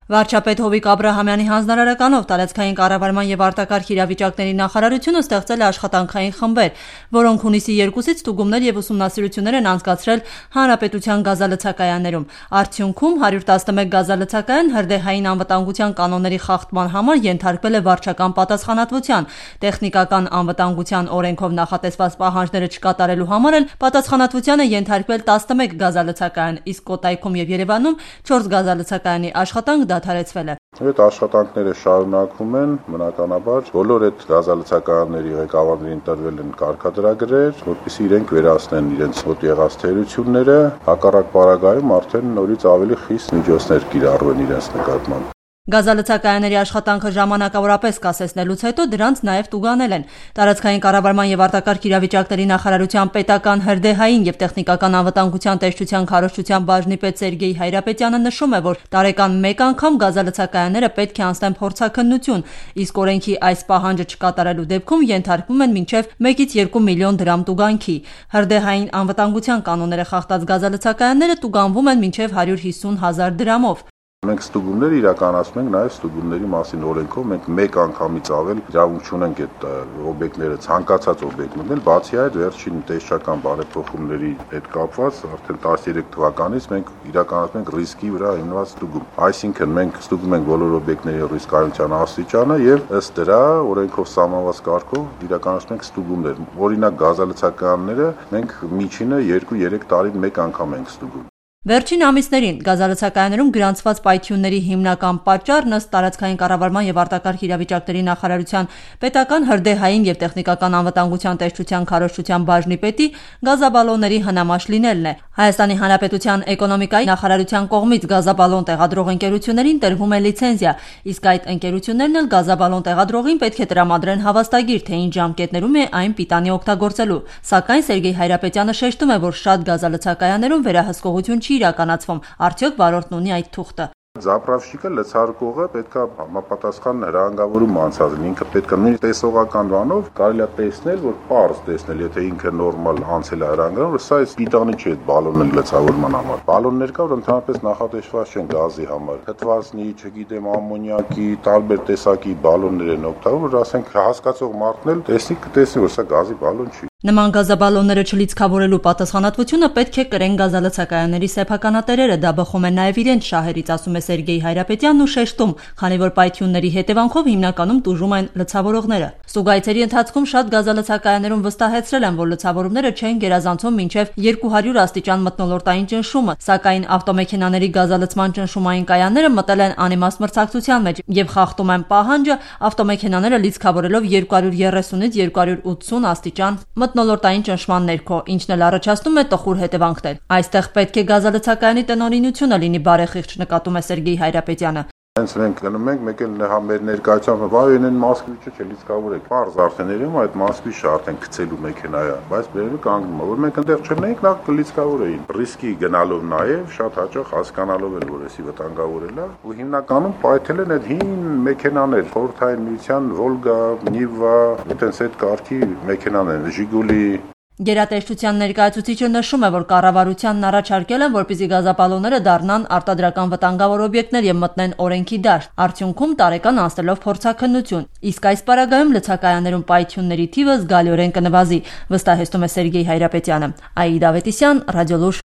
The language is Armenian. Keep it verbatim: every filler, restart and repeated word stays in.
Վարչապետ Հովիկ Աբրահամյանի հանձնարարականով տարածքային կառավարման եւ արտակարգ իրավիճակների նախարարությունը ստեղծել է աշխատանքային խմբեր, որոնք հունիսի երկուսից ստուգումներ եւ ուսումնասիրություններ են անցկացրել հանրապետության գազալցակայաններում։ Արդյունքում հարյուր տասնմեկ գազալցակայան հրդեհային անվտանգության կանոնների խախտման համար ենթարկվել է վարչական պատասխանատվության։ Տեխնիկական անվտանգության օրենքով նախատեսված պահանջները չկատարելու համար էլ պատասխանատվության է ենթարկվել տասնմեկ գազալցակայան, իսկ Կոտայքում եւ Երևանում չորս գազալցակայանի աշխատանք դադարեցվել է։ Այդ աշխատանքները շարունակվում են, բնականաբար բոլոր այդ գազալցակայանների ղեկավարներին տրվել են կարգադրագրեր, որպեսզի իրենք վերացնեն իրենց մոտ եղած թերությունները, հակառակ պարագայում արդեն նորից ավելի խիստ միջոցներ կիրառվեն իրենց նկատմամբ։ Գազալցակայանների աշխատանքը ժամանակավորապես կասեցնելուց հետո դրանց նաև տուգանել են։ Տարածքային կառավարման եւ արտակարգ իրավիճակների նախարարության պետական հրդեհային եւ տեխնիկական անվտանգության տեսչության քարոզչության բաժնի պետ Սերգեյ Հայրապետյանը նշում է, որ տարեկան մեկ անգամ գազալցակայանները պետք է անցնեն փորձաքննություն, իսկ օրենքի այս պահանջը չկատարելու դեպքում ենթարկվում են մինչև մեկից երկու միլիոն դրամ տուգանքի։ Հրդեհային անվտանգության կանոնները խախտած գազալցակայանները տուգանվում են մինչև հարյուր հիսուն հազար դրամով։ Մենք ստուգումներ իրականացնում ենք նաև ստուգումների մասին օրենքով մենք մեկ անգամից ավել իրավունք չունենք այդ օբյեկտները ցանկացած օբյեկտ մտնել, բացի այդ վերջին տեսչական բարեփոխումների հետ կապված արդեն տասներեք թվականից մենք իրականացնում ենք ռիսկի վրա հիմնված ստուգում։ Այսինքն մենք ստուգում ենք բոլոր օբյեկտների ռիսկայնության աստիճանը եւ ըստ դրա օրենքով սահմանված կարգով իրականացնում ենք ստուգումներ։ Օրինակ գազալցակայանները մենք միջինը երկու երեք տարին մեկ անգամ ենք ստուգում։ Վերջին ամիսներին գազալցակայաններում գրանցված պայթյունների հիմնական պատճառն ըստ տարածքային կառավարման եւ արտակարգ իրավիճակների նախարարության պետական հրդեհային եւ տեխնիկական անվտանգության տեսչության քարոզչության բաժնի պետի գազաբալոնների հնամաշ լինելն է։ Հայաստանի Հանրապետության էկոնոմիկայի նախարարության կողմից գազաբալոն տեղադրող ընկերություններին տրվում է լիցենզիա, իսկ այդ ընկերություններն էլ գազաբալոն տեղադրողին պետք է տրամադրեն հավաստագիր, թե ինչ ժամկետներում է այն պիտանի օգտագործելու։ Սակայն Սերգեյ Հայրապետյանը շեշտում է, որ շատ գազալցակայաններում վերահսկողություն չի իրականացվում, արդյոք վարորդն ունի այդ թուղթը։ Զապրավշիկը լցարկողը պետք է համապատասխան հրահանգավորում անցածել, ինքը պետք է նույն տեսողական բանով կարելի է տեսնել, որ պարզ տեսնել, եթե ինքը նորմալ անցել է հրահանգավորում, սա է պիտանի չէ այդ բալոնը լցավորման համար։ Բալոններ կա, որ ընդհանրապես նախատեսված չեն գազի համար։ Թթվածնի, չգիտեմ, ամոնիակի, տարբեր տեսակի բալոններ են օգտագործում, որ ասենք հասկացող մարդն էլ տեսնի, կտեսնի, որ սա գազի բալոն չի։ Նման գազաբալոնները չլիցքավորելու պատասխանատվությունը պետք է կրեն գազալցակայանների սեփականատերերը, դա բխում է նաև իրենց շահերից, ասում է Սերգեյ Հայրապետյանն ու շեշտում, քանի որ պայթյունների հետևանքով հիմնականում տուժում են լցավորողները։ Ստուգայցերի ընթացքում շատ գազալցակայաններում վստահեցրել են, որ լցավորումները չեն գերազանցում մինչև երկու հարյուր աստիճան մթնոլորտային ճնշումը, սակայն ավտոմեքենաների գազալցման ճնշումային կայանները մտել են անիմաստ մրցակցության մեջ եւ խախտում են պահանջը ավտոմեքենաները լիցքավորելով երկու հարյուր երեսունից երկու հարյուր ութսուն աստիճան մթնոլորտային ճնշման ներքո, ինչն էլ առաջացնում է տխուր հետևանքներ։ Այստեղ պետք է գազալցակայանի տնօրինությունը լինի բարեխիղճ, նկատում է Սերգեյ Հայրապետյանը։ Հենց մենք գնում ենք, մեկ էլ մեր ներկայությամբ վայ են մոսկվիչը չլիցքավորեք։ Պարզ արդեն երևում այդ մոսկվիչը արդեն գցելու մեքենայա, բայց բերելու կանգնում է, որ մենք այնտեղ չնենք, նա կլիցքավորեին։ Ռիսկի գնալով նաև շատ հաճախ հասկանալով են, որ էսի վտանգավորել է, ու հիմնականում պայթել են այդ հին մեքենաներ, խորհրդային միության Volga, Niva, այդպես այդ կարգի մեքենաներ, Ժիգուլի։ Գերատեսչության ներկայացուցիչը նշում է, որ կառավարությանն առաջարկել են, որպեսզի գազապալոնները դառնան արտադրական վտանգավոր օբյեկտներ եւ մտնեն օրենքի դաշտ, արդյունքում տարեկան անցնելով փորձաքննություն։ Իսկ այս պարագայում լցակայաններում պայթյունների թիվը զգալիորեն կնվազի, վստահեցնում է Սերգեյ Հայրապետյանը։ Աիդա Ավետիսյան, Ռադիոլուր։